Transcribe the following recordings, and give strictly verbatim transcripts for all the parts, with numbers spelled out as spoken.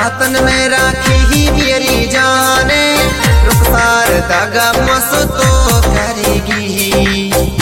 हाथन में राखी ही मेरी जाने, रुखसार धागा मस तो करेगी।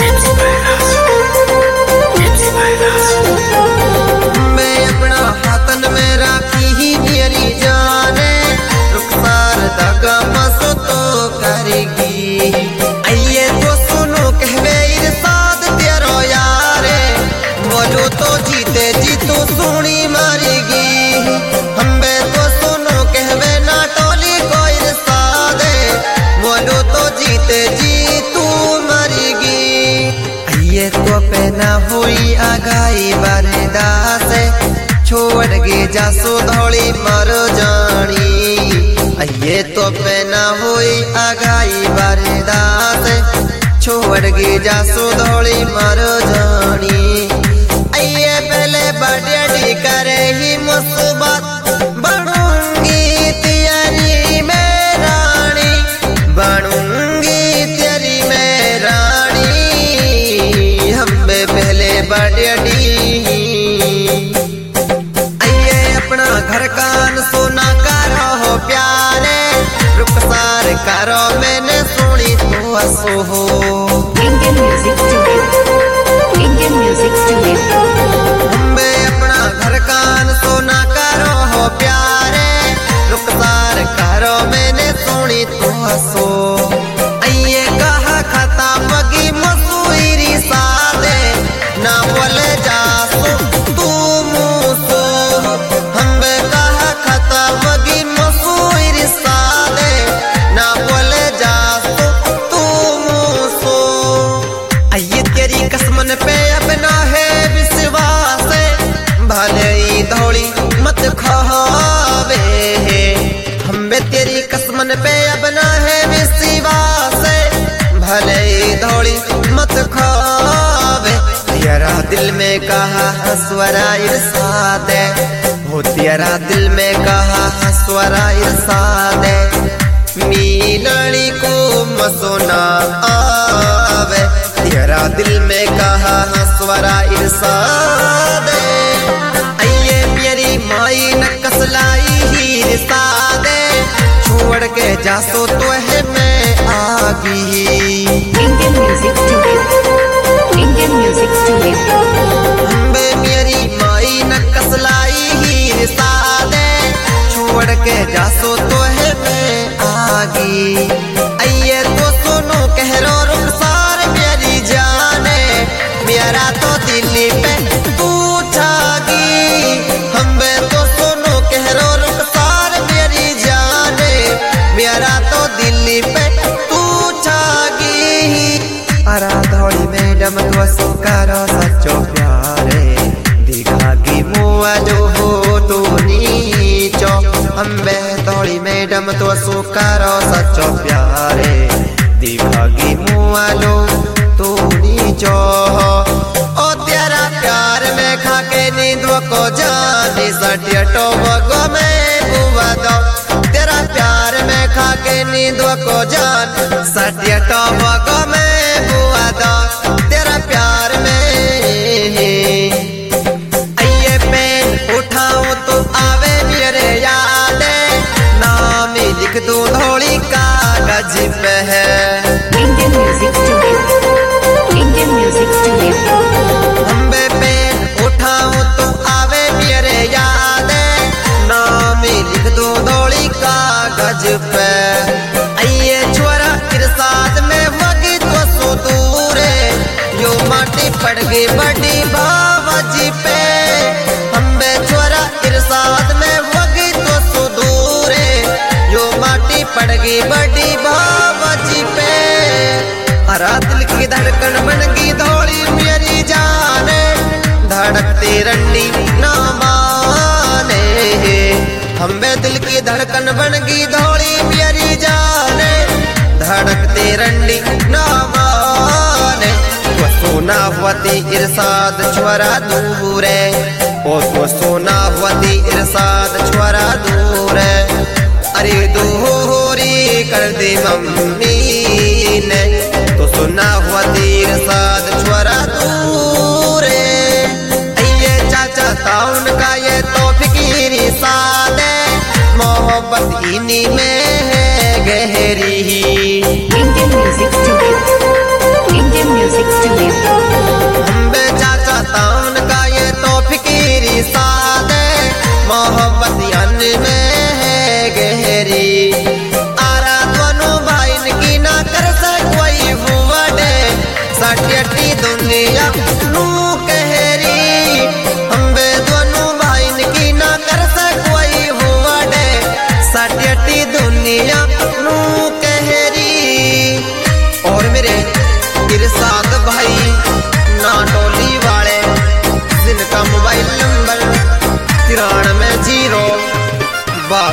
मैं अपना हाथन में राखी ही मेरी जाने, रुखसार धागा मस तो करेगी। आइए तो सुनो कहवे इरशाद तेरो यारे, बोलो तो जीते जी तू सुनी मारेगी। हम्बे तो सुनो कहवे ना टोली को इरशाद, बोलो तो जीते जी तू मरेगी। आइए तो पहना हुई आगाई बरदास, छोड़ गे जासो धौली मर जानी। आइए तो पहना हुई आगाई बरदास, छोड़ गे जासो धौली मर जानी। आइए पहले बर्थडे करे ही मुसीबत, बनूंगी तेरी मैं रानी, बनूंगी तेरी मैं रानी। हमें पहले बर्थडे, आइए अपना घर कान सोना करो हो प्यारे, रुखसार करो मैंने सुनी तो हंसो हो। Indian Music Studio, Indian Music Studio। हमें अपना घर कान सोना करो हो प्यारे, रुखसार करो मैंने सुनी तो हंसो। आइए कहा खता मगी मसूरी सादे, ना बोले जासो तू मुसो। हमें कहा खता मगी मसूरी सादे, ना बोले जासो तू मुसो। आइए तेरी कसमन पे अपना है विश्वास, भले ही धौली मत खावे। हमें तेरी कसमन पे अपना है विश्वास, भले ही धौली मत खावे। तेरा दिल में कहा हंसवरा इरशाद, हो तेरा दिल में कहा हंसवरा इरशाद। मिलनी को मसोना आवे, तेरा दिल में कहा हंसवरा इरशाद। आइए मेरी माई न कसलाई ही इरशाद, छोड़ के जासो तो है मैं आगी। Indian Music Studio, Indian Music Studio। बे मेरी माई न कसलाई ही इरशाद, छोड़ के जासो तो है मैं आगी। आइए तो सुनो कहरो रुखसार मेरी जाने, मेरा तो दिल्ली पे तू छागी। हमें तो सुनो कहरो रुखसार मेरी जाने, मेरा तो दिल्ली पे तू छागी। अरा धौली मैडम तो सुकारो सच्चो प्यारे, दिखागी मुआ जो हो तो नीचो। हम्बे धौली मैडम तो सुकारो सच्चो प्यारे, दिखागी मुआ जो तो नीचो। ओ तेरा प्यार में खाके नींद को जानी, सटिया टोबगो में बुआ दो। तेरा प्यार में खाके नींद को जान, सटिया टोबगो में बुआ दो। तेरा प्यार में आइए पेन उठाऊं तो आवे मेरे याद, नाम लिख दूं धौली कागज पे है। Indian Music Studio, Indian Music Studio। हम्बे पेन उठाऊं तो आवे मेरे याद, नाम लिख दूं धौली कागज पे। आइए छोरा इरशाद में वगी तो सो दूर, यो माटी पड़ गई बड़ी बाबाजी पे। हम्बे छोरा इरशाद में वगी तो सो दूर, यो माटी पड़ गई बड़ी बाबाजी पे। अरा दिल की धड़कन बन गई धौली मेरी जाने, धड़कती रंडी ना माने। हमें दिल की धड़कन बन गई धौली मेरी जाने, धड़कती रंडी ना माने। वो सोना हुआती इरशाद छोरा दूर, ओ तो सोना हुआती इरशाद छोरा दूर। अरे दोहरी कर दे मम्मी ने, तो सुना हुआ तीर साद छोरा दूर। आइए चाचा ताउन का ये तो फिकीरी सादे,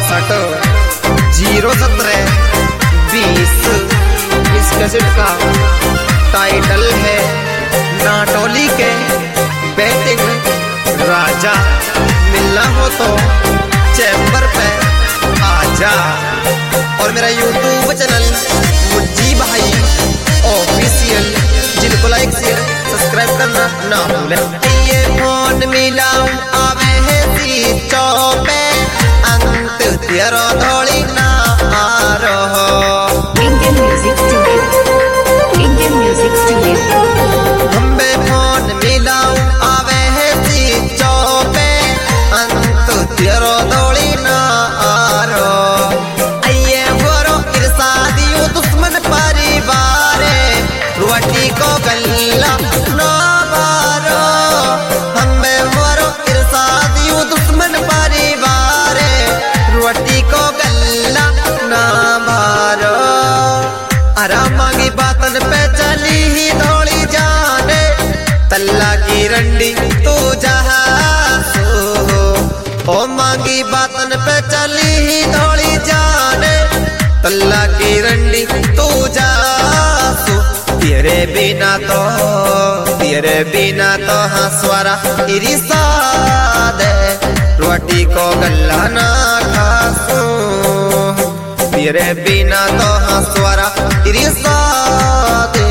बासठ जीरो सत्रह बीस। इस कैसेट का टाइटल है नाटोली के बैटिंग राजा। मिलना हो तो चैम्बर पे आजा। और मेरा यूट्यूब चैनल मुज्जी भाई ऑफिशियल, जिनको लाइक शेयर सब्सक्राइब करना ना भूलें। ये फोन मिलाऊं आवे है सी चौपे अंत तेरो धोली ना रहो। Indian Music Studio. Indian Music Studio. हम्बे फोन मिलाऊं आवे है सी चौपे अंत तेरो धोली ना रहो। आइए बोरो इरसादियो दुश्मन परिवार रोटी को गल्ला ना मारो। हम्बे बोरो इरसादियो दुश्मन परिवार रोटी को गल्ला ना मारो। अरा मांगी बातन पे चली ही धोली जाने तल्ला की रंडी तू जहाँ सो। ओ मांगी बातन पे चली ही धोली जाने तल्ला की रंडी तू जहाँ सो। तेरे बिना तो तेरे बिना तो हंसवारा इरिसा दे रोटी को गल्ला ना खासू। तेरे बिना तो हंसवारा इरिसा दे।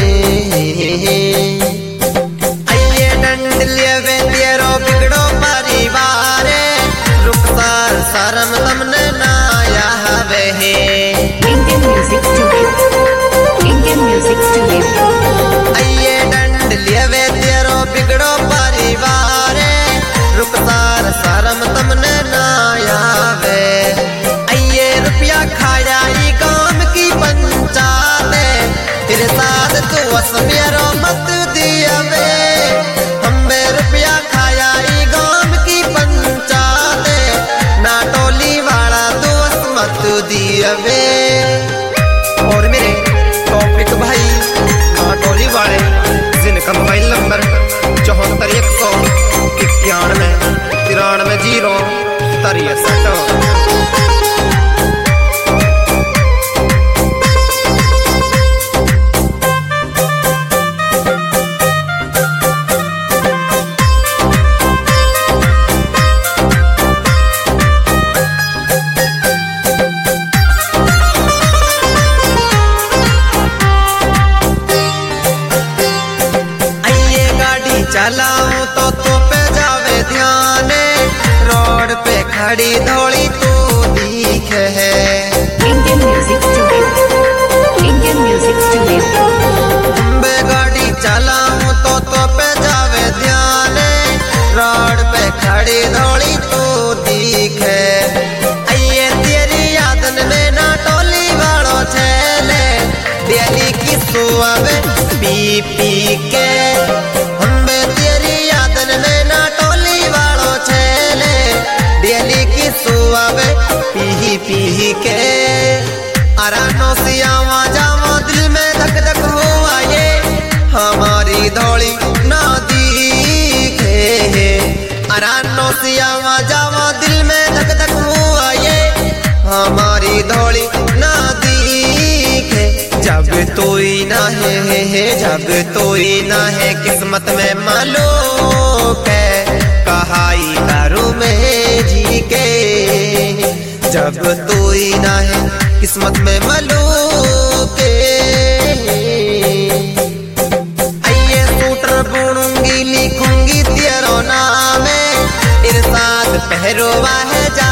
आइए डंड लिए तेरो बिगड़ो परिवार रुखसार शर्म तमने ना आवे है। Indian Music Studio. Indian Music Studio. आइए डंड लिए तेरो बिगड़ो परिवार रुखसार शर्म तमने ना आवे। आइए रुपया खाया ई गांव की पंचायत फिर साथ तू असमेरो मत दियावे। हम्बे रुपया खाया ई गांव की पंचायत ना टोली वाला दोस्त मत दियावे। और मेरे टॉपिक भाई नाटोली वाले जिनका मोबाइल नंबर चौहत्तर एक सौ इक्यानवे तिरानवे जीरो तिरसठ। चलाऊं तो तो पे जावे ध्यान रोड पे खड़ी धोली तू दिखे है। Indian Music Studio. Indian Music Studio. बे गाड़ी चलाऊं तो तो पे जावे ध्यान रोड पे खड़ी धोली तू दिखे। आइए तेरी यादन में ना टोली वालो छेले डेली की सुआवे पी पी के। सुआवे पी पी के अरानो सियावा जावा दिल में धक धक हुआ ये हमारी धोली ना दिखे। अरानो सियावा जावा दिल में धक धक हुआ ये हमारी धोली ना दिखे। जब तो ही ना है जब तो ही ना है किस्मत में मालूम है कहाई करूं मैं जी के। जब तू ही ना है किस्मत में मलूक के। आइए सूटर बुनूंगी लिखूंगी तेरो नाम इरसाद पहरोवा है जा।